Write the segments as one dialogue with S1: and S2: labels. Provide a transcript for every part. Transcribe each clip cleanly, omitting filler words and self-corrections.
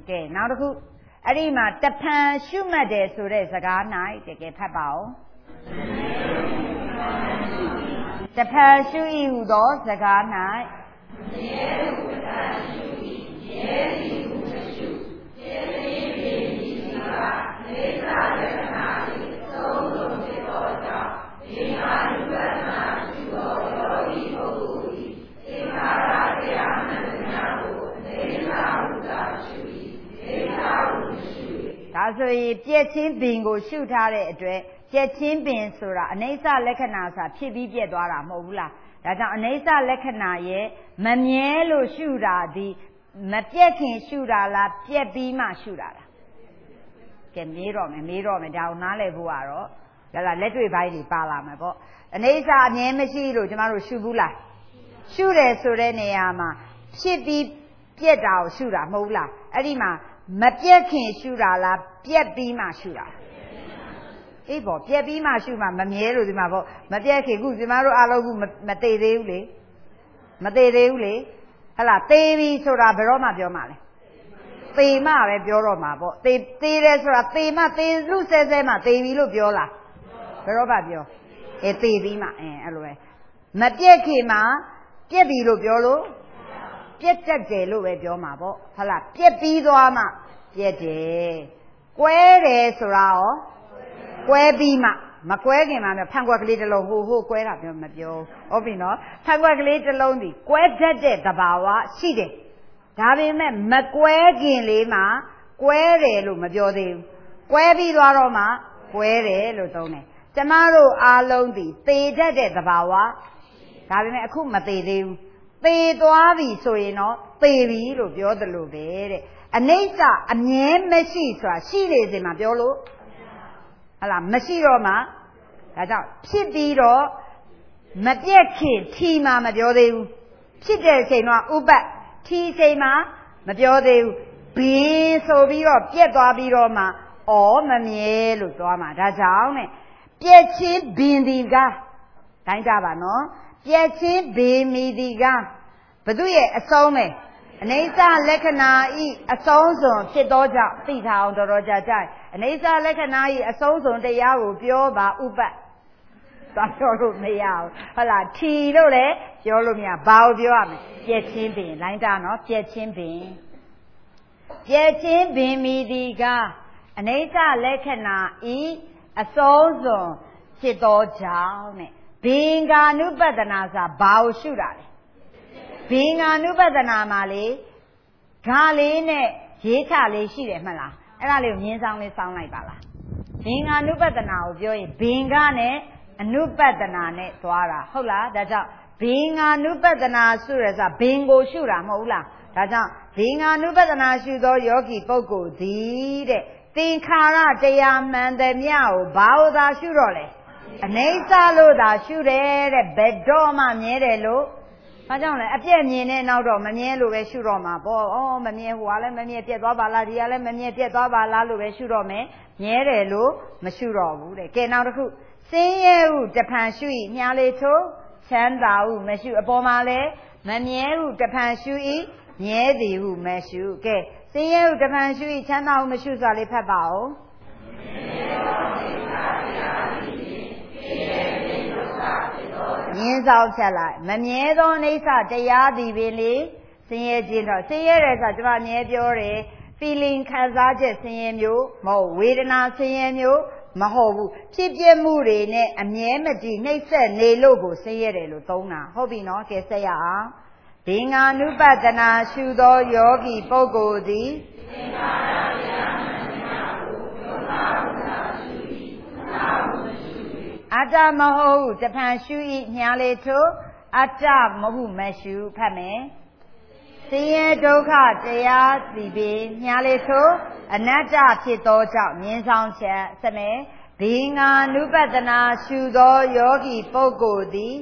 S1: ကဲနောက်တစ်ခုအဲ့ဒီမှာတဖန်ရှုမှတ်တယ်ဆိုတဲ့စကား၌တကယ်ဖတ်ပါဦးတဖန်ရှု၏ဟူသောစကား၌ဒါဆိုရင်ပြည့်ချင်းပင်ကိုရှုထားတဲ့အတွက်ပြည့်ချင်းပင်ဆိုတာအနိစ္စလက္ခဏာဆိုတာဖြစ်ပြီးပြည့်သွားတာမဟုတ်ဘူးလားဒါကြောင့်အနိစ္စလက္ခဏာရဲ့မမြဲလို့ရှုတာဒီမပြည့်ခင်ရှုတာလားပြည့်ပြီးမှရှုတာလားကဲမေးတော့မယ်ဒါကိုနားလည်ဖို့ကတော့လက်တွေ့ပိုင်းတွေပါလာမယ်ပေါ့အနိစ္စအမြဲမရှိလို့ကျမတို့ရှုဘူးလားရှုတယ်ဆိုတဲ့နေရာမှာဖြစ်ပြီးပြည့်တာကိုရှုတာမဟုတ်ဘူးလားအဲ့ဒီမှာမပြက်ခင်ရှုတာလားပြက်ပြီးမှရှုတာအေးပေါ့ပြက်ပြီးမှရှုမှမမြဲလို့ဒီမှာပေါ့မပြက်ခင်ခုဒီမှာတို့အားလုံးခုမသေးသေးဘူးလေဟဟလားသေပြီဆိုတာဘယ်တော့မှပြောမှလဲသေမှပဲပြောတော့မှာပေါ့သေတယ်ဆိုတာသေမှသေလူဆဲမှသေပြီလို့ပြောလားဘယ်တော့မှပြောသေပြီးမှအဲ့လိုပဲမပြက်ခင်မှာပြက်ပြီလို့ပြောလို့ပြက်တတ်တယ်လို့ပဲပြောမှာပေါ့ဟုတ်လားပြက်ပြီးသွားမှပြက်တယ်ကွဲတယ်ဆိုတာရောကွဲပြီးမှမကွဲခင်မှာဖန်ခွက်ကလေးတစ်လုံးဟိုကွဲတာပြောမပြောဟုတ်ပြီနော်ဖန်ခွက်ကလေးတစ်လုံးဒီကွဲတတ်တဲ့သဘာဝရှိတယ်ဒါပေမဲ့မကွဲခင်လေးမှာကွဲတယ်လို့မပြောသေးဘူးကွဲပြီးသွားတော့မှကွဲတယ်လို့သုံးတယ်ကျမတို့အားလုံးဒီသေတတ်တဲ့သဘာဝဒါပေမဲ့အခုမသေသေးဘူးသေသွားပြီဆိုရင်တော့သေပြီလို့ပြောသလိုပဲတဲ့အနိစ္စအမြဲမရှိဆိုတာရှိနေစဉ်မှာပြောလို့ဟလားမရှိတော့မှဒါကြောင့်ဖြစ်ပြီးတော့မပြက်ခင်ထီမှာမပြောသေးဘူးဖြစ်တဲ့အချိန်တော့ဥပတ်ထီချိန်မှာမပြောသေးဘူးဘင်းဆိုပြီးတော့ပြက်သွားပြီးတော့မှမမြဲလို့သွားမှာဒါကြောင့်နဲ့ပြက်ချင်းဘင်းဒီကတိုင်းကြပါနော်ပြက်ချင်းဘေးမီဒီကဘသူရဲ့အဆုံးပဲအနိစ္စလက္ခဏာဤအဆုံးစွန်ဖြစ်သောကြောင့်သိထားအောင်တော်တော်ကြာကြာအနိစ္စလက္ခဏာဤအဆုံးစွန်တရားကိုပြောပါဥပတ်သွားပြောလို့မရဘူးဟုတ်လားထီလို့လည်းပြောလို့မရဘာကိုပြောရမလဲပြက်ချင်းပင်လိုင်းတာနော်ပြက်ချင်းပင်မီဒီကအနိစ္စလက္ခဏာဤအဆုံးစွန်ဖြစ်သောကြောင့်နဲ့ဘင်္ဂ ानु ပတနာဆိုတာဘာကိုရှုတာလဲဘင်္ဂ ानु ပတနာမှာလေဂါလေးနဲ့ရေးချလေးရှိတယ်မှတ်လားအဲ့ဒါလေးကိုမြင်းဆောင်လေးစောင်းလိုက်ပါလားဘင်္ဂ ानु ပတနာကိုပြောရင်ဘင်္ဂနဲ့အနုပတနာနဲ့သွားတာဟုတ်လားဒါကြောင့်ဘင်္ဂ ानु ပတနာရှုရဆိုတာဘင်ကိုရှုတာမဟုတ်ဘူးလားဒါကြောင့်ဘင်္ဂ ानु ပတနာရှုသောယောဂီပုဂ္ဂိုလ်သည်တဲ့သင်္ခါရတရားမှန်သမျှကိုဘာလို့သာရှုတော့လဲအနိစ္စလို့သာရှုတယ်တဲ့ဘယ်တော့မှမြဲတယ်လို့ဘာကြောင့်လဲအပြည့်မြင်တဲ့နောက်တော့မမြဲလို့ပဲရှုတော့မှာပေါ့မမြဲဟိုကလည်းမမြဲပြက်သွားပါလားဒီကလည်းမမြဲပြက်သွားပါလားလို့ပဲရှုတော့မယ်မြဲတယ်လို့မရှုတော့ဘူးတဲ့ကဲနောက်တစ်ခုစင်းရဲဟုတဖန်ရှု၏ညားလေးထိုးချမ်းသာဟုမရှုအပေါ်မှာလည်းမမြဲဟုတဖန်ရှု၏မြဲသည်ဟုမရှုကဲစင်းရဲဟုတဖန်ရှု၏ချမ်းသာဟုမရှုဆိုတာလေးဖတ်ပါဦးမြင်းဆောင်ဖြတ်လိုက်မမြဲသောအိဋ္ဌတရားသည်ပင်လေဆင်းရဲခြင်းတော့ဆင်းရဲတယ်ဆိုတာကျွန်မအမြဲပြောတယ် feeling ခံစားချက်ဆင်းရဲမျိုးမဟုတ်ဝေဒနာဆင်းရဲမျိုးမဟုတ်ဘူးဖြစ်ပြမှုတွေနဲ့အမြဲမတည်နှိမ့်ဆက်နေလို့ကိုဆင်းရဲတယ်လို့သုံးတာဟုတ်ပြီနော်ကဲဆက်ရအောင်ဘင်္ဂ ानु ပတနာရှုသောယောဂီပုဂ္ဂိုလ်သည်အတ္တမဟုတ်တဖန်ရှု၏ညားလေးထို့အတ္တမဟုတ်မရှုဖတ်မယ်ဆင်းရဲဒုက္ခတရားစီပင်ညားလေးထို့အနတ္တဖြစ်သောကြောင့်မြင်ဆောင်ချက်စမယ်ဘင်္ဂ ानु ပတနာရှုသောယောဂီပုဂ္ဂိုလ်သည်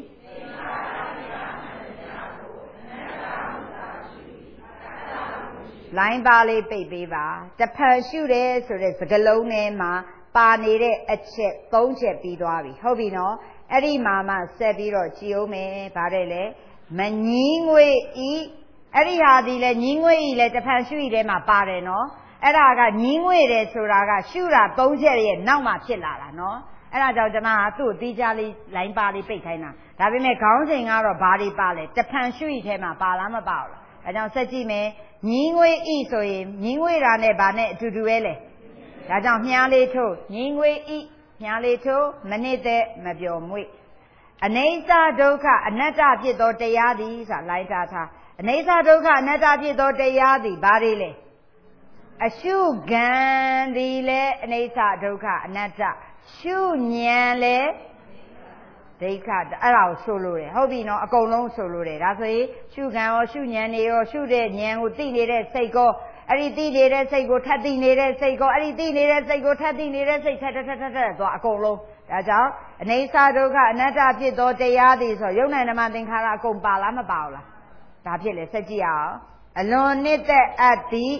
S1: လိုင်းပါလေးပိတ်ပေးပါတဖန်ရှုတယ်ဆိုတဲ့စကားလုံးထဲမှာပါနေတဲ့အချက်၃ချက်ပြီးသွားပြီဟုတ်ပြီနော်အဲ့ဒီမှာမှဆက်ပြီးတော့ကြည်အောင်မယ်ဗါတဲ့လေမငီးငွေဤအဲ့ဒီဟာဒီလေညီငွေကြီးလေတဖန်ရှုရည်ထဲမှာပါတယ်နော်အဲ့ဒါကညီငွေတယ်ဆိုတာကရှုတာ၃ချက်ရဲ့နောက်မှဖြစ်လာတာနော်အဲ့ဒါကြောင့်ကျွန်မကသူ့တီးကြလေးလိုင်းပါလေးပိတ်ခိုင်းတာဒါပေမဲ့ခေါင်းစဉ်ကတော့ဘာတွေပါလဲတဖန်ရှုရည်ထဲမှာပါလားမပါဘူးလားဒါကြောင့်ဆက်ကြည့်မယ်ညီငွေဤဆိုရင်ညီငွေတာနဲ့ဗာနဲ့အတူတူပဲလေဒါကြောင့်မြားလေးထိုးညီငွေဤမြားလေးထိုးမနစ်သက်မပျော်မွေ့အနိစ္စဒုက္ခအနတ္တဖြစ်သောတရားသည်ဆိုတာလိုက်ထားအနိစ္စဒုက္ခအနတ္တဖြစ်သောတရားသည်ဘာတွေလဲအရှုခံသည်လဲအနိစ္စဒုက္ခအနတ္တရှုဉဏ်လဲဒိဋ္ဌအဲ့ဒါကိုဆိုလိုတယ်ဟုတ်ပြီနော်အကုန်လုံးဆိုလိုတယ်ဒါဆိုရင်ရှုခံရောရှုဉဏ်တွေရောရှုတဲ့ဉာဏ်ကိုသိနေတဲ့စိတ်ကိုအဲ့ဒီသိနေတဲ့စိတ်ကိုထပ်သိနေတဲ့စိတ်ကိုအဲ့ဒီသိနေတဲ့စိတ်ကိုထပ်သိနေတဲ့စိတ်ထပ်သွားအကုန်လုံးဒါကြောင့်အနိစ္စဒုက္ခအနတ္တဖြစ်သောတရားသည်ဆိုယုံနိုင်ဓမ္မသင်္ခါရအကုန်ပါလားမပါဘူးလားဒါဖြစ်လေဆက်ကြည့်အောင်အလွန်နှစ်သက်အပ်သည်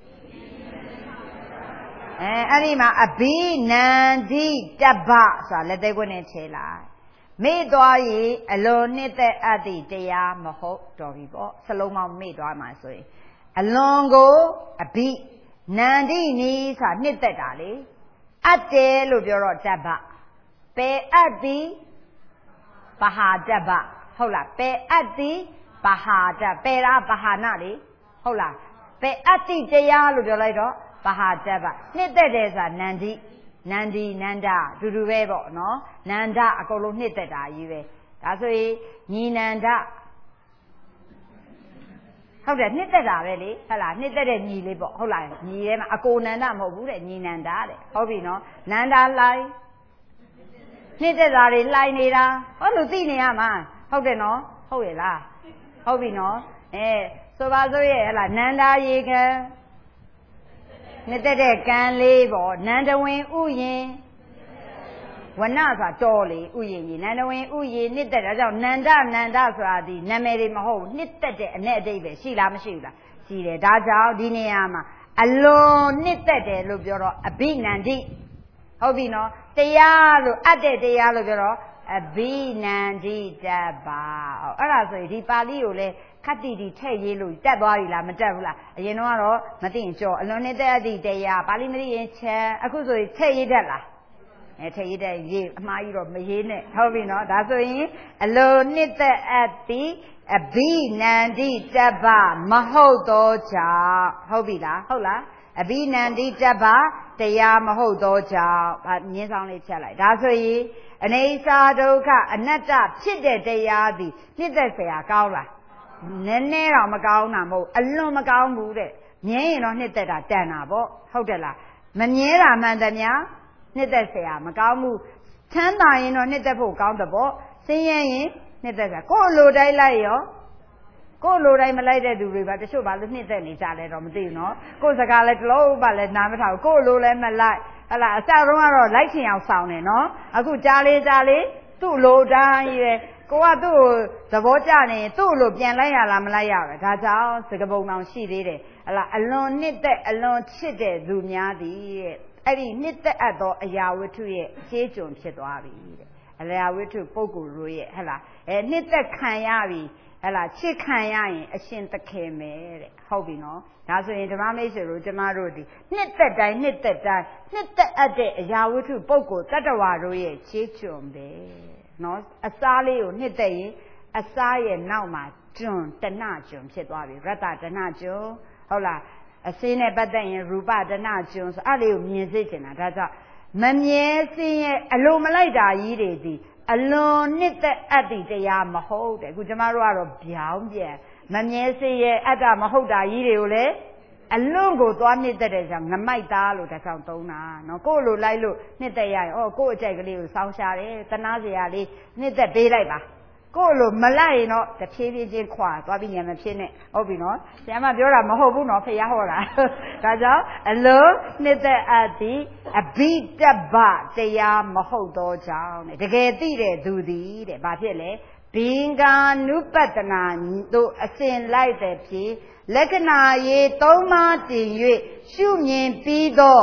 S1: အဲ့ဒီမှာအဘိနန္တိတပ္ပဆိုတာလက်သေးခွန်းနဲ့ခြေလိုက်မေ့သွားရင်အလွန်နှစ်သက်အပ်သည့်တရားမဟုတ်တော်ပြီပေါ့စလုံးပေါင်းမေ့သွားမှာဆိုရင်အလွန်ကိုအဘိနန္တိနီးဆိုတာနှစ်သက်တာလေအပ်တယ်လို့ပြောတော့တပ္ပပယ်အပ်သည်ပဟာတပ္ပဟုတ်လားပယ်အပ်သည်ပဟာတပယ်တာပဟာနာလေဟုတ်လားပယ်အပ်သည့်တရားလို့ပြောလိုက်တော့ပဟာတပ္ပနှစ်သက်တယ်ဆိုတာနန္တိနန္ဒီနန္ဒအတူတူပဲပေါ့နော်နန္ဒအကုန်လုံးနှစ်သက်တာကြီးပဲဒါဆိုရင်ညီနန္ဒဟုတ်တယ်နှစ်သက်တာပဲလေဟုတ်လားနှစ်သက်တဲ့ညီလေးပေါ့ဟုတ်လားညီထဲမှာအကိုနန္ဒမဟုတ်ဘူးတဲ့ညီနန္ဒတဲ့ဟုတ်ပြီနော်နန္ဒလိုက်နှစ်သက်တာတွေလိုက်နေတာဟောလို့သိနေရမှာဟုတ်တယ်နော်ဟုတ်ရဲ့လားဟုတ်ပြီနော်ဆိုပါစို့ရဲ့ဟဲ့လားနန္ဒရေခံနှစ်သက်တဲ့ကံလေးပေါ့နန္ဒဝင်ဥယင်ဝနဆိုတာတော်လေဥယင်ကြီးနန္ဒဝင်ဥယင်နှစ်သက်ဒါကြောင့်နန္ဒဆိုတာဒီနာမည်တွေမဟုတ်ဘူးနှစ်သက်တဲ့အ내အတိတ်ပဲရှိလားမရှိဘူးလားရှိတယ်ဒါကြောင့်ဒီနေရာမှာအလွန်နှစ်သက်တယ်လို့ပြောတော့အဘိနန္တိဟုတ်ပြီနော်တရားလို့အပ်တဲ့တရားလို့ပြောတော့အဘိနန္တိတပ္ပအဲ့ဒါဆိုရင်ဒီပါဠိကိုလည်းခတ္တိဒီထည့်ရေးလို့တက်သွားပြီလားမတက်ဘူးလားအရင်တော့မသိရင်ကြော်အလွန်နှစ်သက်အသည့်တရားပါဠိမသိရင်ချမ်းအခုဆိုရင်ထည့်ရေးတတ်လားထည့်ရေးတတ်ရေးအမှားကြီးတော့မရေးနဲ့ဟုတ်ပြီနော်ဒါဆိုရင်အလွန်နှစ်သက်အသည့်အဘိနန္တိတပ္ပမဟုတ်သောကြောင့်ဟုတ်ပြီလားဟုတ်လားအဘိနန္တိတပ္ပတရားမဟုတ်သောကြောင့်မြင်းဆောင်လေးဖြတ်လိုက်ဒါဆိုရင်အနိစ္စဒုက္ခအနတ္တဖြစ်တဲ့တရားသည်နှစ်သက်เสียကောင်းလားနည်းနည်းတော့မကောင်းတာမဟုတ်အလွန်မကောင်းဘူးတဲ့မြဲရင်တော့နှစ်သက်တာတန်တာပေါ့ဟုတ်တယ်လားမမြဲတာမှန်တယ်များနှစ်သက်เสียမကောင်းဘူးချမ်းသာရင်တော့နှစ်သက်ဖို့ကောင်းတယ်ပေါ့ဆင်းရဲရင်နှစ်သက်တာကိုယ်လိုတိုင်းလိုက်ရောကိုယ်လိုတိုင်းမလိုက်တဲ့သူတွေပါတချို့ဘာလို့နှစ်သက်နေကြလဲတော့မသိဘူးနော်ကိုယ်စကားလည်းတလုံးပါလဲနားမထောင်ကိုယ်လိုလည်းမလိုက်ဟလာအစတုန်းကတော့လိုက်ချင်အောင်ဆောင်တယ်နော်အခုကြားလေးသူ့လိုတိုင်းပဲကိုကသူ့ကိုသဘောကျနေသူ့လိုပြန်လိုက်ရလားမလိုက်ရဘူးဒါကြောင့်စကပုံတော်ရှိသေးတယ်ဟလာအလွန်နှစ်သက်အလွန်ချစ်တဲ့သူများသည်တဲ့အဲ့ဒီနှစ်သက်အပ်သောအရာဝတ္ထုရဲ့ခြေကျွန်ဖြစ်သွားပြီတဲ့အရာဝတ္ထုပုဂ္ဂိုလ်တို့ရဲ့ဟလာနှစ်သက်ခံရပြီဟလာချစ်ခံရရင်အရှင်သခင်ပဲတဲ့ဟုတ်ပြီနော်ဒါဆိုရင်ဓမ္မမိတ်ဆွေတို့ကျမတို့ဒီနှစ်သက်တိုင်းနှစ်သက်အပ်တဲ့အရာဝတ္ထုပုဂ္ဂိုလ်တတ္တဝါတို့ရဲ့ခြေကျွန်ပဲနော်အစားလေးကိုနှစ်သက်ရင်အစားရဲ့နောက်မှာကျွန်တဏကျွန်ဖြစ်သွားပြီရတ္တတဏကျွန်ဟုတ်လားအစင်းနဲ့ပတ်သက်ရင်ရူပတဏကျွန်ဆိုအဲ့လေးကိုမြင်စေချင်တာဒါကြောင့်မမြဲစင်းရဲ့အလိုမလိုက်တာကြီးတွေဒီအလွန်နှစ်သက်အပ်သည့်တရားမဟုတ်တဲ့အခုကျမတို့ကတော့ပြောင်းပြန်မမြဲစေရဲ့အတ္တမဟုတ်တာကြီးတွေကိုလည်းအလွန်ကိုသွားနှစ်သက်တဲ့ကြောင့်ငမိုက်သားလို့တစ်ဆောင်သုံးတာနော်ကိုယ့်လိုလိုက်လို့နှစ်သက်ရရင်ကိုယ့်အကြိုက်ကလေးကိုစောင်းရှာတယ်တနာစရာလေးနှစ်သက်ပေးလိုက်ပါကိုယ့်လိုမလိုက်ရင်တော့တဖြည်းဖြည်းချင်းခွာသွားပြီးညံမဖြစ်နဲ့ဟုတ်ပြီနော်ဆရာမပြောတာမဟုတ်ဘူးနော်ဖခင်ဟောတာဒါကြောင့်အလွန်နှစ်သက်အပ်သည့်အဘိတပ္ပတရားမဟုတ်သောကြောင့်တကယ်သိတဲ့သူသည်တဲ့ဘာဖြစ်လဲဘင်္ဂာနုပတ္တနာတို့အစဉ်လိုက်တဲ့ဖြစ်လက္ခဏာရေသုံးပါးတည်၍ရှုမြင်ပြီးသော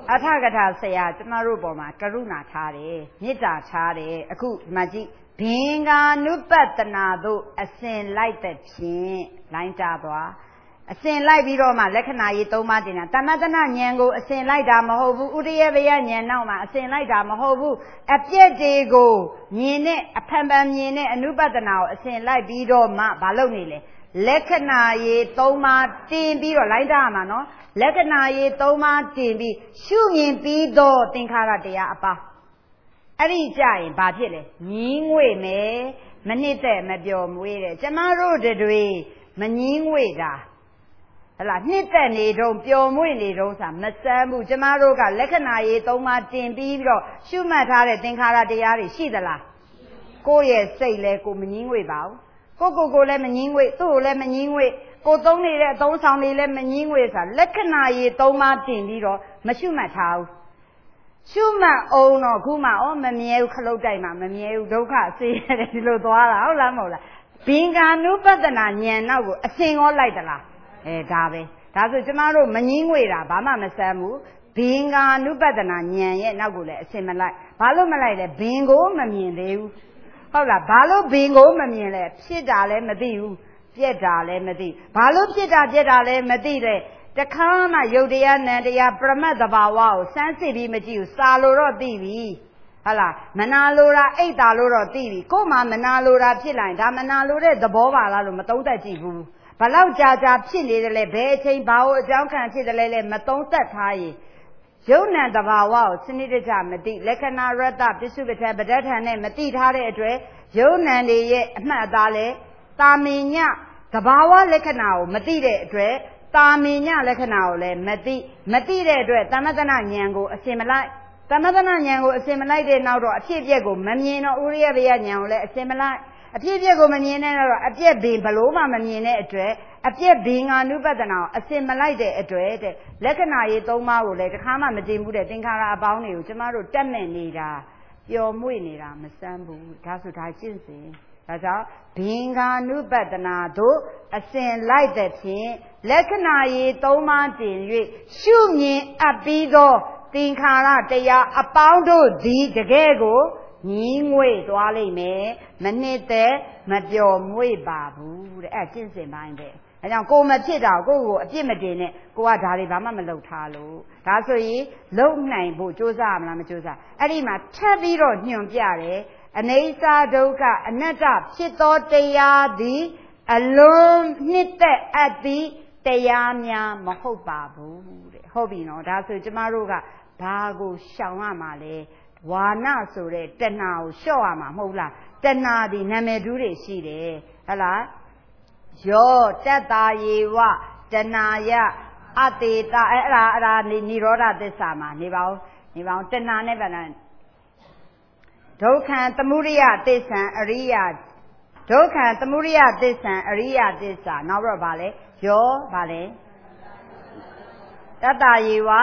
S1: အထကထာဆရာကျမတို့ပေါ်မှာကရုဏာထားတယ်မေတ္တာထားတယ်အခုဒီမှာကြည့်ဘင်္ဂ ानु ပတ္တနာတို့အစဉ်လိုက်တဲ့ဖြင့်လိုင်းကြသွားအစဉ်လိုက်ပြီးတော့မှလက္ခဏာရေး၃ပါးတင်တာတမတနာဉာဏ်ကိုအစဉ်လိုက်တာမဟုတ်ဘူးဥရိယဘယဉာဏ်နောက်မှာအစဉ်လိုက်တာမဟုတ်ဘူးအပြည့်တွေကိုမြင်နဲ့အဖန်ဖန်မြင်နဲ့အနုပတ္တနာကိုအစဉ်လိုက်ပြီးတော့မှမလုပ်နေလေလက္ခဏာရေး၃ပါးတင်ပြီးတော့လိုင်းကြရမှာနော်လက္ခဏာရေး၃ပါးတင်ပြီးရှုမြင်ပြီးတော့သင်္ခါရတရားအပါအဲ့ဒီကြရင်ဘာဖြစ်လဲငြင်းငွေမယ်မနစ်သက်မပျော်မွေးတယ်ကျမတို့တွေမငြင်းငွေတာဟလာနှစ်သက်နေတော့ပျော်မွေ့နေတော့ဆိုတာမစမ်းဘူးကျမတို့ကလက္ခဏာရေး၃ပါးတင်ပြီးတော့ရှုမှတ်ထားတဲ့သင်္ခါရတရားတွေရှိသလားကိုယ့်ရဲ့စိတ်လဲကိုမငြင်းငွေပါဘူးကိုလည်းမငြင်းငွေသူ့ကိုလည်းမငြင်းငွေကိုသုံးနေတဲ့အသုံးဆောင်တွေလည်းမငြင်းငွေဆိုတာလက္ခဏာရေး၃ပါးတင်ပြီးတော့မရှုမှတ်ထားဘူးရှုမှတ်အောင်တော့ခုမှမမြဲဘူးခလုတ်တိုက်မှမမြဲဘူးဒုက္ခဆေးရတယ်ဒီလိုသွားတာဟုတ်လားမဟုတ်လားဘင်္ဂ ानु ပတ္တနာဉာဏ်နောက်ကိုအစဉ်ရောလိုက်သလားဒါပဲဒါဆိုကျမတို့မငင်းငွေတာဘာမှမဆမ်းဘူးဘင်္ဂ ानु ပတ္တနာဉာဏ်ရဲ့နောက်ကိုလည်းအစဉ်မလိုက်ဘာလို့မလိုက်လဲဘင်ကိုမမြင်သေးဘူးဟုတ်လားဘာလို့ဘင်ကိုမမြင်လဲဖြစ်တာလည်းမသိဘူးပြက်တာလည်းမသိဘာလို့ဖြစ်တာပြက်တာလည်းမသိတဲ့တခါမှယုတ်တရားနံတရားပရမတ်သဘာဝကိုစမ်းစစ်ပြီးမကြည့်ဘူးစာလို့တော့သိပြီဟုတ်လားမနာလိုတာအိတ်တာလို့တော့သိပြီကို့မှာမနာလိုတာဖြစ်လာရင်ဒါမနာလိုတဲ့သဘောပါလားလို့မသုံးသပ်ကြည့်ဘူးဘလောက်ကြာကြာဖြစ်နေတယ်လဲဘယ်အချိန်ဘာလို့အကြောင်းခံဖြစ်တယ်လဲမသုံးသပ်ထားရင်ယုံနံတဘာဝကိုစနစ်တကျမသိလက္ခဏာရတ္တပစ္စုပ္ပထပဋ္ဌာန်နဲ့မသိထားတဲ့အတွက်ယုံနံတွေရဲ့အမှတ်အသားလဲတာမင်ညတဘာဝလက္ခဏာကိုမသိတဲ့အတွက်တာမင်ညလက္ခဏာကိုလည်းမသိတဲ့အတွက်သမထနာဉာဏ်ကိုအစဉ်မလိုက်သမထနာဉာဏ်ကိုအစဉ်မလိုက်တဲ့နောက်တော့အဖြစ်အပျက်ကိုမမြင်တော့ဥရိယဘယဉာဏ်ကိုလည်းအစဉ်မလိုက်အဖြစ်အပျက်ကိုမမြင်တဲ့တော့အပြက်ဘင်ဘလို့မှမမြင်တဲ့အတွက်အပြက်ဘင်ကအနုပတနာကိုအစဉ်မလိုက်တဲ့အတွက်တဲ့လက္ခဏာရေး၃ပါးကိုလည်းတစ်ခါမှမတင်ဘူးတဲ့သင်္ခါရအပေါင်းတွေကိုကျမတို့တက်မဲ့နေတာပျော်မွေ့နေတာမစမ်းဘူးဒါဆိုဒါကျင့်စဉ်ဒါကြောင့်ဘင်္ဂ ानु ပတ္တနာတို့အစဉ်လိုက်တဲ့ဖြင့်လက္ခဏာရေး၃ပါးတင်၍ရှုမြင်အပ်ပြီးသောသင်္ခါရတရားအပေါင်းတို့သည်တကယ်ကိုညီးငွေ့သွားလိမ့်မယ်မနှစ်သက်မပျော်မွေ့ပါဘူးတဲ့အဲ့ကျင့်စဉ်ပိုင်းပဲအဲကြောင့်ကိုမဖြစ်တာကိုအပြစ်မတင်နဲ့ကိုကဒါတွေဘာမှမလုပ်ထားလို့ဒါဆိုရင်လုံနိုင်ဖို့ကြိုးစားရမလားမကြိုးစားအဲ့ဒီမှာထပ်ပြီးတော့ညွှန်ပြတယ်အနိစ္စဒုက္ခအနတ္တဖြစ်သောတရားသည်အလုံးနှစ်သက်အပ်သည့်တရားများမဟုတ်ပါဘူးတဲ့ဟုတ်ပြီနော်ဒါဆိုကျမတို့ကဘာကိုရှောင်ရမှာလဲဝါနဆိုတဲ့တဏှာကိုလျှော့ရမှာမဟုတ်လားတဏှာဒီနာမည်တူးတွေရှိတယ်ဟုတ်လားယောတတ္တာယေဝတဏှာယအတေတအဲ့ဒါနိရောဓသစ္စာမှာနေပါဦးတဏှာနဲ့ဗလာဒုက္ခသမုဒယသစ္စာအရိယဒုက္ခသမုဒယသစ္စာအရိယသစ္စာနောက်တော့ဗာလဲယောဗာလဲတတ္တာယေဝ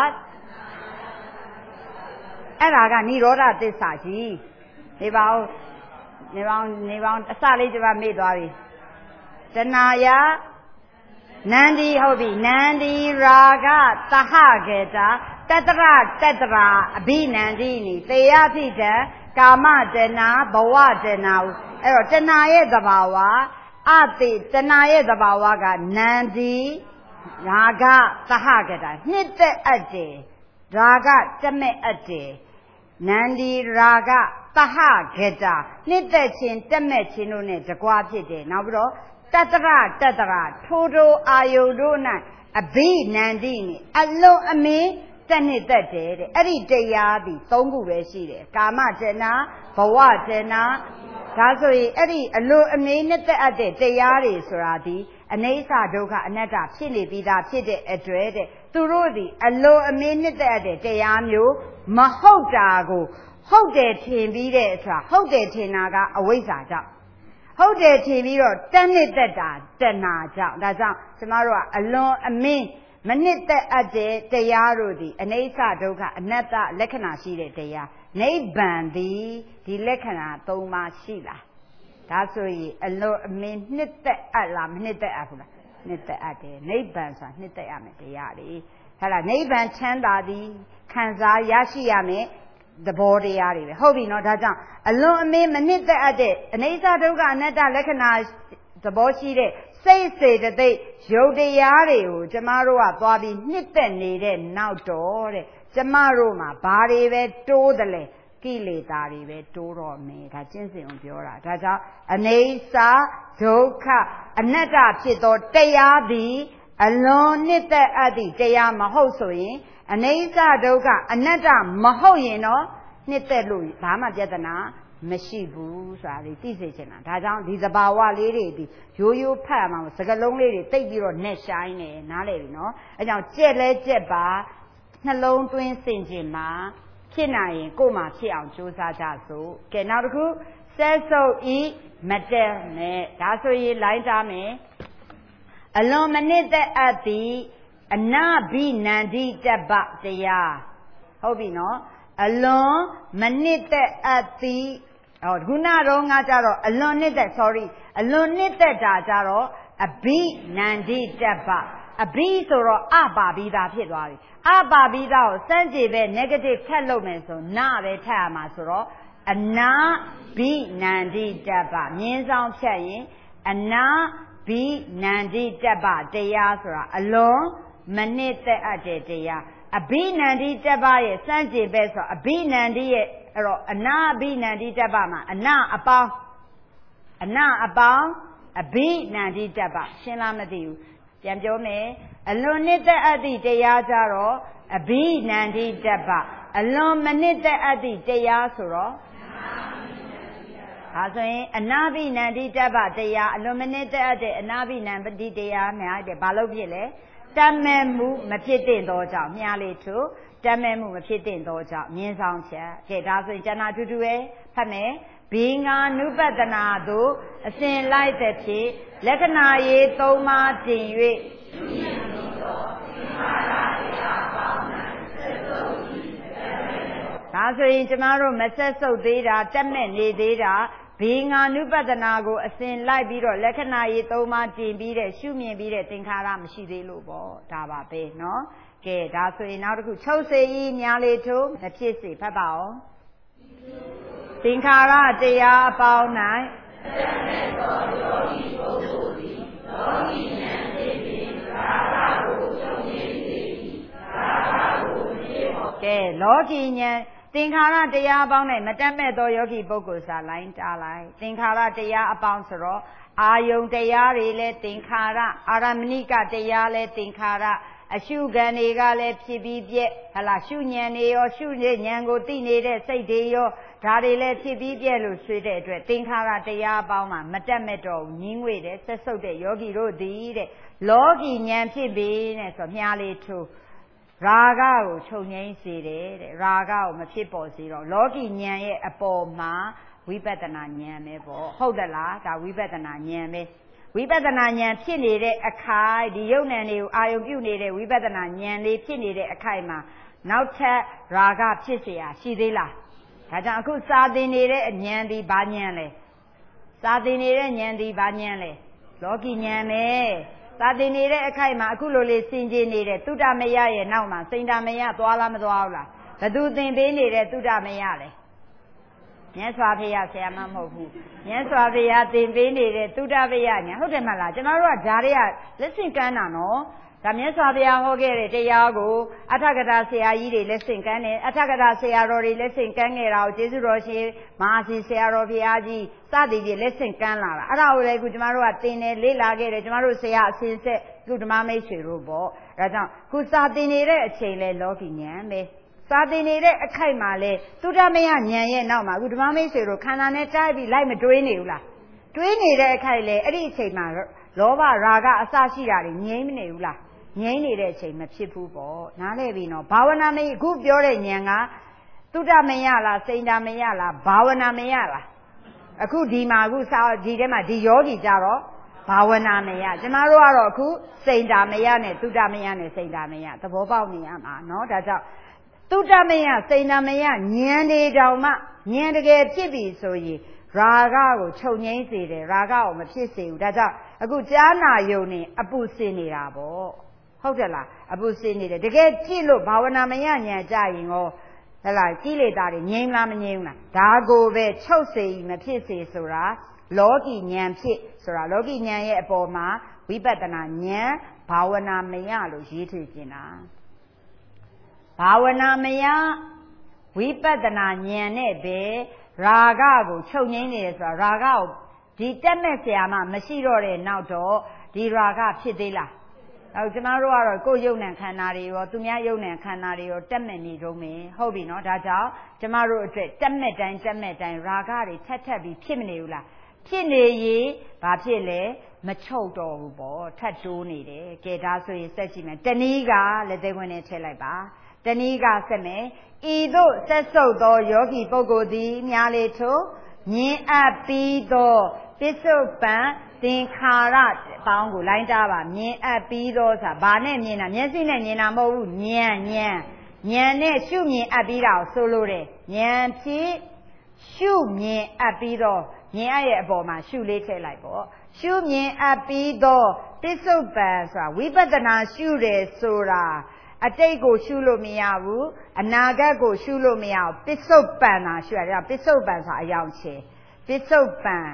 S1: အဲ့ဒါကနိရောဓသစ္စာကြီးနေပါဦးအစလေးကျမမေ့သွားပြီတဏှာယနန္ဒီဟုတ်ပြီနန္ဒီရာဂသဟကေတာတတရာအဘိနန္ဒီနိသေယတိတံကာမတဏှာဘဝတဏှာအဲ့တော့တဏှာရဲ့သဘာဝတဏှာရဲ့သဘာဝကနန္ဒီရာဂသဟကေတာနှစ်သက်အပ်တယ်ရာဂတမဲ့အပ်တယ်နန္ဒီရာဂသဟကေတာနှစ်သက်ခြင်းတက်မဲ့ခြင်းတို့နဲ့တကွာဖြစ်တယ်နောက်ပြီးတော့တတရာထိုအာယုတို့၌အဘိနန္ဒီနိအလုံးအမင်းတက်နှစ်သက်တယ်တဲ့အဲ့ဒီတရားဒီ၃ခုပဲရှိတယ်ကာမတဏှာဘဝတဏှာဒါဆိုရင်အဲ့ဒီအလုံးအမင်းနှစ်သက်အပ်တဲ့တရားတွေဆိုတာဒီအနိစ္စဒုက္ခအနတ္တဖြစ်နေပြီးသားဖြစ်တဲ့အတွက်တဲ့သူတို့ဒီအလုံးအမင်းနှစ်သက်အပ်တဲ့တရားမျိုးမဟုတ်တာကိုဟုတ်တယ်ထင်ပြီးတဲ့ဆိုတာဟုတ်တယ်ထင်တာကအဝိဇ္ဇာကြောင့်ဟုတ်တယ်ထင်ပြီးတော့တက်နှစ်သက်တာတဏှာကြောင့်ဒါကြောင့်ကျမတို့ကအလွန်အမင်းမနှစ်သက်အပ်တဲ့တရားတို့သည်အနိစ္စဒုက္ခအနတ္တလက္ခဏာရှိတဲ့တရားနိဗ္ဗာန်သည်ဒီလက္ခဏာ၃ပါးရှိလားဒါဆိုရင်အလွန်အမင်းနှစ်သက်အပ်လားမနှစ်သက်အပ်ဘူးလားနှစ်သက်အပ်တယ်နိဗ္ဗာန်ဆိုတာနှစ်သက်ရမယ်တရားလေဟဲ့လားနိဗ္ဗာန်ချမ်းသာသည်ခံစားရရှိရမယ်သဘောတရားတွေပဲဟုတ်ပြီနော်ဒါကြောင့်အလွန်အမင်းမနစ်သက်အပ်တဲ့အနိစ္စဒုက္ခအနတ္တလက္ခဏာသဘောရှိတဲ့စိတ်စေတသိက်ယုတ်တရားတွေကိုကျမတို့ကသွားပြီးနှစ်သက်နေတဲ့နောက်တော့တဲ့ကျမတို့မှာဘာတွေပဲတိုးတယ်လဲကိလေသာတွေပဲတိုးတော့မယ်ဒါကျင့်စဉ်ကိုပြောတာဒါကြောင့်အနိစ္စဒုက္ခအနတ္တဖြစ်သောတရားသည်အလွန်နှစ်သက်အပ်သည့်တရားမဟုတ်ဆိုရင်အနိစ္စဒုက္ခအနတ္တမဟုတ်ရင်တော့နှစ်သက်လို့ဘာမှပြဿနာမရှိဘူးဆိုတာလေးသိစေချင်တာဒါကြောင့်ဒီသဘာဝလေးတွေဒီရိုးရိုးဖတ်ရမှာစကားလုံးလေးတွေတိတ်ပြီးတော့နဲ့ရှိုင်းနေနားလေပြီနော်အဲကြောင့်ကြက်လဲကြက်ပါနှလုံးသွင်းစင်ကြင်မှာဖြစ်နိုင်ရင်ကို့မှာဖြစ်အောင်ကြိုးစားကြစို့ကဲနောက်တစ်ခုဆက်စုပ်ဤမတက်နဲ့ဒါဆိုရင်လိုင်းထားမယ်အလွန်မနစ်သက်အပ်သည်အနဘိနန္တိတပ္ပတရားဟုတ်ပြီနော်အလွန်မနစ်သက်အပ်သည်ခုနတော့ငါကြတော့အလွန်နစ်သက် sorry အလွန်နစ်သက်တာကြတော့အဘိနန္တိတပ္ပအဘိဆိုတော့အပါပြီးသားဖြစ်သွားပြီအပါပြီးသားကိုစမ်းကြည့်ပဲ negative ထပ်လုပ်မယ်ဆိုနာပဲထပ်ရမှာဆိုတော့အနာဘိနန္တိတပ္ပမြင်းဆောင်ဖြတ်ရင်အနာဘိနန္တိတပ္ပတရားဆိုတာအလွန်မနစ်သက်အပ်တဲ့တရားအဘိနန္တိတပ္ပရဲ့စမ်းကြည့်ပဲဆိုအဘိနန္တိရဲ့အဲ့တော့အနာအဘိနန္တိတပ္ပမှာအနာအပေါင်းအဘိနန္တိတပ္ပရှင်းလားမသိဘူးပြန်ပြောမယ်အလွန်နစ်သက်အပ်သည့်တရားကြတော့အဘိနန္တိတပ္ပအလွန်မနစ်သက်အပ်သည့်တရားဆိုတော့ဒါဆိုရင်အနာဘိနန္တိတပ္ပတရားအလွန်မနစ်သက်အပ်တဲ့အနာဘိနန္တိတရားများတဲ့ဘာလို့ဖြစ်လဲတတ်မဲ့မှုမဖြစ်တဲ့သောကြောင့်မြားလေးထုတတ်မဲ့မှုမဖြစ်တဲ့သောကြောင့်မြင်းဆောင်ချက်ကဲဒါဆိုရင်ကျန်တာအတူတူပဲဖတ်မယ်ဘိငါနုပတနာသို့အစဉ်လိုက်တဲ့ဖြစ်လက္ခဏာရေး၃ပါးတင်၍ဒါဆိုရင်ကျမတို့မဆက်စုပ်သေးတာတက်မဲ့နေသေးတာဘေငါနုပဒနာကိုအစဉ်လိုက်ပြီးတော့လက္ခဏာရေး၃ပါးတင်ပြီးတဲ့ရှုမြင်ပြီးတဲ့သင်္ခါရမရှိသေးလို့ပေါ့ဒါပါပဲเนาะကဲဒါဆိုရင်နောက်တစ်ခုချုပ်စေဤများလေးထို့မဖြစ်စေဖတ်ပါအောင်သင်္ခါရတရားအပေါင်း၌ကဲလောကီဉာဏ်သင်္ခါရတရားအပေါင်းနဲ့မတတ်မဲ့သောယောဂီပုဂ္ဂိုလ်စာလိုင်းတားလိုက်သင်္ခါရတရားအပေါင်းဆိုတော့အာယုန်တရားတွေလည်းသင်္ခါရအာရမဏိကတရားလည်းသင်္ခါရအရှုခံတွေကလည်းဖြစ်ပြီးပြက်ဟလာရှုဉဏ်တွေရောရှုဉဏ်ကိုသိနေတဲ့စိတ်တွေရောဒါတွေလည်းဖြစ်ပြီးပြက်လို့ဆွေးတဲ့အတွက်သင်္ခါရတရားအပေါင်းမှာမတတ်မဲ့တော့ညင်းငွေတဲ့ဆက်ဆုပ်တဲ့ယောဂီတို့သည်တဲ့လောကီဉာဏ်ဖြစ်ပြီးနဲ့ဆိုမြားလေးထိုးရာဂကိုချုပ်ငြိမ်းစေတယ်တဲ့ရာဂကိုမဖြစ်ပေါ်စေတော့လောကီဉာဏ်ရဲ့အပေါ်မှာဝိပဿနာဉာဏ်ပဲပေါ့ဟုတ်သလားဒါဝိပဿနာဉာဏ်ပဲဝိပဿနာဉာဏ်ဖြစ်နေတဲ့အခိုက်ဒီယုတ်ဉာဏ်တွေကိုအာယုံပြုနေတဲ့ဝိပဿနာဉာဏ်လေးဖြစ်နေတဲ့အခိုက်မှာနောက်ထပ်ရာဂဖြစ်เสียရှိသေးလားဒါကြောင့်အခုစာသင်နေတဲ့ဉာဏ်ဒီဘာဉာဏ်လဲစာသင်နေတဲ့ဉာဏ်ဒီဘာဉာဏ်လဲလောကီဉာဏ်ပဲသာသင်နေတဲ့အခိုက်မှာအခုလိုလေးစင်ကြင်နေတဲ့သုတမယရဲ့နောက်မှာစိန်တာမယသွားလားမသွားဘူးလားဘသူသင်ပေးနေတဲ့သုတမယလဲမြတ်စွာဘုရားဆရာမမဟုတ်ဘူးမြတ်စွာဘုရားသင်ပေးနေတဲ့သုတမယညာဟုတ်တယ်မလားကျွန်တော်တို့ကဓာတွေကလက်ဆင့်ကမ်းတာနော်ဒါမြတ်စွာဘုရားဟောခဲ့တဲ့တရားကိုအထကထာဆရာကြီးတွေလက်ဆင့်ကမ်းတယ်အထကထာဆရာတော်တွေလက်ဆင့်ကမ်းခဲ့တာကိုကျေးဇူးတော်ရှင်မဟာစီဆရာတော်ဘုရားကြီးစသည်ဖြင့်လက်ဆင့်ကမ်းလာတာအဲ့ဒါကိုလည်းအခုကျမတို့ကသင်တယ်လေ့လာခဲ့တယ်ကျမတို့ဆရာအစဉ်ဆက်ကုဓမ္မမိတ်ဆွေတို့ပေါ့ဒါကြောင့်ခုစာသင်နေတဲ့အချိန်လဲလောကီဉာဏ်ပဲစာသင်နေတဲ့အခိုက်မှာလဲသုတမယဉာဏ်ရဲ့နောက်မှာအခုဓမ္မမိတ်ဆွေတို့ခန္ဓာနဲ့တိုက်ပြီးလိုက်မတွေးနေဘူးလားတွေးနေတဲ့အခိုက်လဲအဲ့ဒီအချိန်မှာလောဘရာဂအစရှိတာတွေငြိမ်းမနေဘူးလားငြိမ်းနေတဲ့အချိန်မဖြစ်ဘူးပေါ့နားလည်ပြီနော်ဘာဝနာမယအခုပြောတဲ့ဉာဏ်ကသုတမယလားစိန်တာမယလားဘာဝနာမယလားအခုဒီမှာအခုစာဒီထဲမှာဒီယောဂီကြတော့ဘာဝနာမယကျမတို့ကတော့အခုစိန်တာမယနဲ့သုတမယနဲ့စိန်တာမယသဘောပေါက်နေရမှာနော်ဒါကြောင့်သုတမယစိန်တာမယဉာဏ်တွေတောင်မှဉာဏ်တကယ်ဖြစ်ပြီဆိုရင်ရာဂကိုချုပ်ငြိမ်းစေတယ်ရာဂကိုမဖြစ်စေဘူးဒါကြောင့်အခုကြားနာယုံနေအပူစင်နေတာပေါ့ဟဟုတ်တယ်လားအပူစင်နေတယ်တကယ်ကြည့်လို့ဘာဝနာမရဉာဏ်ကြရင်ဟလာကိလေသာတွေငြိမ်းလားမငြိမ်းလားဒါကိုပဲချုပ်စေမဖြစ်စေဆိုတာလောကီဉာဏ်ဖြစ်ဆိုတာလောကီဉာဏ်ရဲ့အပေါ်မှာဝိပဿနာဉာဏ်ဘာဝနာမရလို့ရေးထည့်ခြင်းတာဘာဝနာမရဝိပဿနာဉာဏ်နဲ့ပဲရာဂကိုချုပ်ငြိမ်းနေတယ်ဆိုတာရာဂကိုဒီတက်မဲ့ဆရာမမရှိတော့တဲ့နောက်တော့ဒီရာဂဖြစ်သေးလားအခုကျမတို့ကတော့ကိုယ်ယုံနဲ့ခန္ဓာတွေရောသူများယုံနဲ့ခန္ဓာတွေရောတက်မဲ့နေတော့မယ်ဟုတ်ပြီနော်ဒါကြောင့်ကျမတို့အတွက်တက်မဲ့တိုင်းရာဂတွေထပ်ပြီးဖြစ်မနေဘူးလားဖြစ်နေရင်ဘာဖြစ်လဲမချုပ်တော့ဘူးပေါ့ထပ်တိုးနေတယ်ကဲဒါဆိုရင်စက်ကြည့်မယ်တဏီကလက်သေးခွင်းနဲ့ထည့်လိုက်ပါတဏီကဆက်မယ်ဤသို့ဆက်ဆုပ်သောယောဂီပုဂ္ဂိုလ်သည်များလေထို့မြင်အပ်ပြီးသောပစ္စုပန်သင်္ခါရပေါင်းကိုလိုင်းတာပါမြင်အပ်ပြီးသောဆိုတာဘာနဲ့မြင်တာမျက်စိနဲ့မြင်တာမဟုတ်ဘူးဉာဏ်နဲ့ရှုမြင်အပ်ပြီးတာကိုဆိုလိုတယ်ဉာဏ်ဖြင့်ရှုမြင်အပ်ပြီးသောမြင်အပ်ရဲ့အပေါ်မှာရှုလေးထည့်လိုက်ပေါ့ရှုမြင်အပ်ပြီးသောပစ္စုပန်ဆိုတာဝိပဿနာရှုတယ်ဆိုတာအတိတ်ကိုရှုလို့မရဘူးအနာဂတ်ကိုရှုလို့မရဘူးပစ္စုပန်တာရှုရတယ်ပစ္စုပန်ဆိုတာအယောင်ချေပစ္စုပန်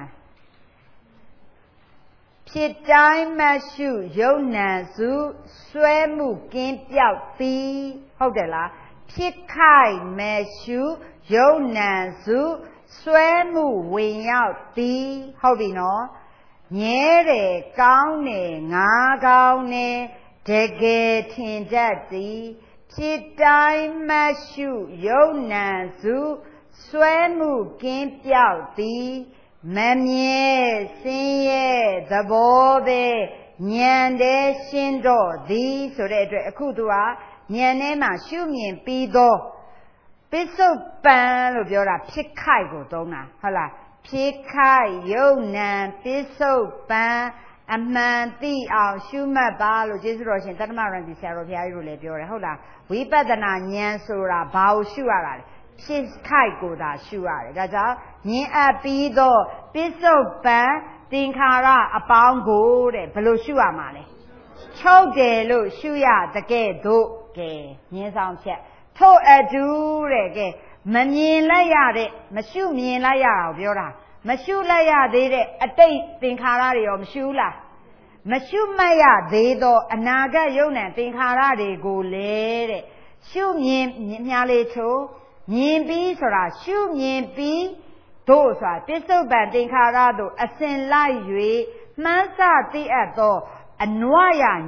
S1: ဖြစ်တိုင်းမှရှုယုံနံစုဆွဲမှုကင်းပြောက်သည်ဟုတ်တယ်လားဖြစ်ခိုက်မဲ့ရှုယုံနံစုဆွဲမှုဝင်ရောက်သည်ဟုတ်ပြီနော်မြဲတယ်ကောင်းတယ်ငါကောင်းတယ်တကယ်ထင်တတ်သည်ဖြစ်တိုင်းမှရှုယုံနံစုဆွဲမှုကင်းပြောက်သည်မမြဲစင်းရဲ့သဘောပဲဉာဏ်တည်းရှင်းတော့သည်ဆိုတဲ့အတွက်အခုသူကဉာဏ်ထဲမှာရှုမြင်ပြီးသောပစ္စုပန်လို့ပြောတာဖြစ်ခိုက်ကိုသုံးတာဟုတ်လားဖြစ်ခိုက်ယုံနံပစ္စုပန်အမှန်သိအောင်ရှုမှတ်ပါလို့ကျေးဇူးတော်ရှင်တတ္တမရံဒီဆရာတော်ဘုရားကြီးတို့လည်းပြောတယ်ဟုတ်လားဝိပဿနာဉာဏ်ဆိုတာဘာကိုရှုရတာလဲဖြစ်ခိုက်ကိုသာရှုရတယ်ဒါကြောင့်မြင်အပ်ပြီးသောပစ္စုပန်သင်္ခါရအပေါင်းကိုတဲ့ဘယ်လိုရှုရမှာလဲချုပ်တယ်လို့ရှုရတကဲ့သို့ကဲမြင်ဆောင်ချက်ထို့အတူတဲ့ကဲမမြင်လိုက်ရတဲ့မရှုမြင်လိုက်ရတာကိုပြောတာမရှုလိုက်ရသေးတဲ့အတိတ်သင်္ခါရတွေရောမရှုလားမရှုမှတ်ရသေးသောအနာဂတ်ယုံနဲ့သင်္ခါရတွေကိုလေတဲ့ရှုမြင်များလေချို့မြင်ပြီးဆိုတာရှုမြင်ပြီးတို့ဆိုတာပစ္စုပန်သင်္ခါရတို့အစဉ်လိုက်၍မှန်းဆသိအပ်သောအနွယဉာဏ်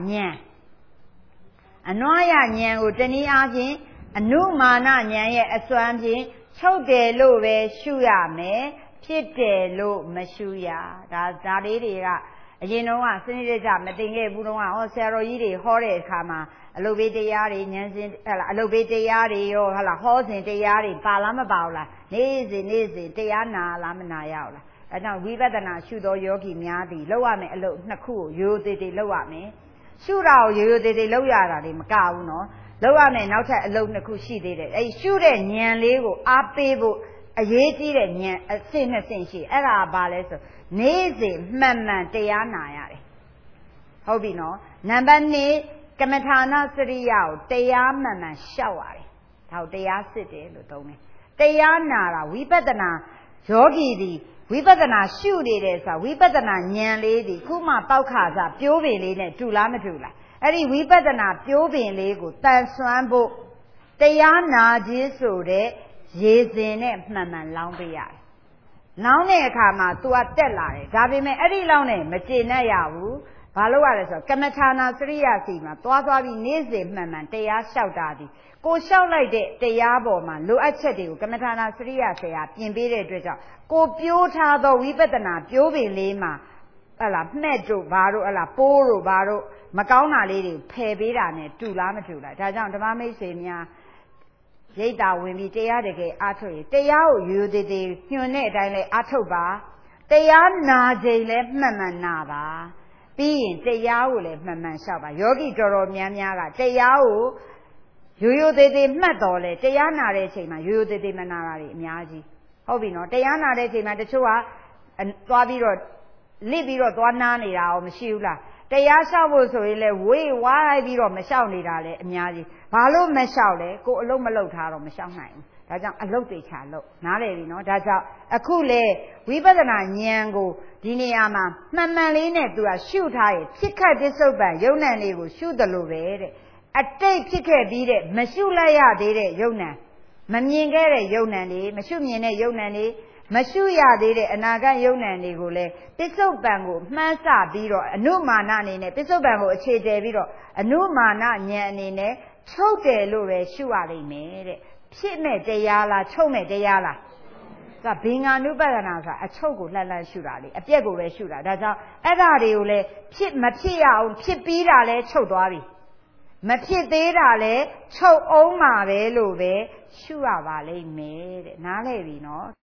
S1: ကိုတနည်းအားဖြင့်အနုမာနဉာဏ်ရဲ့အစွမ်းဖြင့်ချုပ်တယ်လို့ပဲရှုရမယ်ဖြစ်တယ်လို့မရှုရဒါလေးတွေကအရင်တုန်းကစနစ်တကျမသိခဲ့ဘူးတော့ဆရာတော်ကြီးတွေဟောတဲ့အခါမှာအလုတ်ဘေးတရားတွေဉာဏ်စဉ်အလုတ်ဘေးတရားတွေရောဟလာဟောစဉ်တရားတွေပါလားမပါဘူးလားနေ့စဉ်တရားနာလားမနာရဘူးလားအဲကြောင့်ဝိပဿနာရှုသောယောဂီများသည်လောက်ရမယ်အလုတ်နှစ်ခုကိုရိုးသေးသေးလောက်ရမယ်ရှုတာကိုရိုးသေးသေးလောက်ရတာတွေမကဘူးနော်လောက်ရမယ်နောက်ထပ်အလုတ်နှစ်ခုရှိသေးတယ်အဲရှုတဲ့ဉာဏ်လေးကိုအားပေးဖို့အရေးကြီးတဲ့ဉာဏ်အဆင့်နှစ်ဆင့်ရှိအဲ့ဒါဘာလဲဆိုနေ့စဉ်မှန်မှန်တရားနာရတယ်ဟုတ်ပြီနော်နံပါတ်1ကမ္မထာနာစရိယကိုတရားမှန်မှန်ရှောက်ရတယ်ဒါကိုတရားစစ်တယ်လို့သုံးတယ်တရားနာတာဝိပဿနာယောဂီဒီဝိပဿနာရှုနေတယ်ဆိုတာဝိပဿနာဉာဏ်လေးဒီခုမှပေါက်ခါစားပြိုးပင်လေးနဲ့တူလားမတူလားအဲ့ဒီဝိပဿနာပြိုးပင်လေးကိုတန်ဆွမ်းဖို့တရားနာခြင်းဆိုတဲ့ရေစဉ်နဲ့မှန်မှန်လောင်းပေးရတယ်လောင်းတဲ့အခါမှာ तू တက်လာတယ်ဒါပေမဲ့အဲ့ဒီလောင်းနဲ့မကျေနပ်ရဘူးဘာလို့ရလဲဆိုတော့ကမ္မထာနာစရိယစီမှာသွားပြီးနေ့စဉ်မှန်မှန်တရားလျှောက်တာဒီကိုလျှောက်လိုက်တဲ့တရားပေါ်မှာလိုအပ်ချက်တွေကိုကမ္မထာနာစရိယဆရာပြင်ပေးတဲ့အတွက်ကြောင့်ကိုပြိုးထားသောဝိပဿနာပြိုးပင်လေးမှာဟလာမှဲ့တို့ဘာတို့ဟလာပိုးတို့ဘာတို့မကောင်းတာလေးတွေဖယ်ပေးတာနဲ့တူလားမတူလားဒါကြောင့်ဓမ္မမိတ်ဆွေများရိတ်တာဝင်ပြီးတရားတကယ်အားထုတ်ရင်တရားကိုရိုးသေးသေးညွှန်တဲ့အတိုင်းလဲအားထုတ်ပါတရားနာချိန်လဲမှန်မှန်နာပါပြီးရင်တရားကိုလည်းမှန်မှန်လျှောက်ပါယောဂီတော်တော်များများကတရားကိုရိုးသေးသေးမှတ်တော်လဲတရားနာတဲ့အချိန်မှာရိုးသေးသေးမနာတာတွေအများကြီးဟုတ်ပြီနော်တရားနာတဲ့အချိန်မှာတချို့ကသွားပြီးတော့လစ်ပြီးတော့သွားနားနေတာအောင်မရှိဘူးလားတရားလျှောက်ဖို့ဆိုရင်လည်းဝေးဝါးပြီးတော့မလျှောက်နေတာလည်းအများကြီးဘာလို့မလျှောက်လဲကိုအလုပ်မလုပ်ထားတော့မလျှောက်နိုင်ဘူးဒါကြောင့်အလုပ်သေးချာလုပ်နားလေပြီနော်ဒါကြောင့်အခုလေဝိပဿနာဉာဏ်ကိုဒီနေရာမှာမှန်မှန်လေးနဲ့သူကရှုထားရင်ဖြစ်ခတ်ပစ္စုပန်ယုံနံလေးကိုရှုတယ်လို့ပဲတဲ့အတိတ်ဖြစ်ခဲ့ပြီးတဲ့မရှုလိုက်ရသေးတဲ့ယုံနံမမြင်ခဲ့တဲ့ယုံနံလေးမရှုမြင်တဲ့ယုံနံလေးမရှုရသေးတဲ့အနာဂတ်ယုံနံတွေကိုလည်းပစ္စုပန်ကိုမှန်းဆပြီးတော့အနုမာနအနေနဲ့ပစ္စုပန်ကိုအခြေတည်ပြီးတော့အနုမာနဉာဏ်အနေနဲ့ချုပ်တယ်လို့ပဲရှုရလိမ့်မယ်တဲ့ဖြစ်မဲ့တရားလားချုပ်မဲ့တရားလားဆိုဘင်္ဂ ानु ပဒနာဆိုတာအချုပ်ကိုလှမ်းလှမ်းရှုတာလေအပြက်ကိုပဲရှုတာဒါကြောင့်အဲ့ဓာတွေကိုလည်းဖြစ်မဖြစ်ရအောင်ဖြစ်ပြီးတာလဲချုပ်သွားပြီမဖြစ်သေးတာလဲချုပ်အောင်မှာပဲလို့ပဲရှုရပါလိမ့်မယ်တဲ့နားလည်ပြီနော်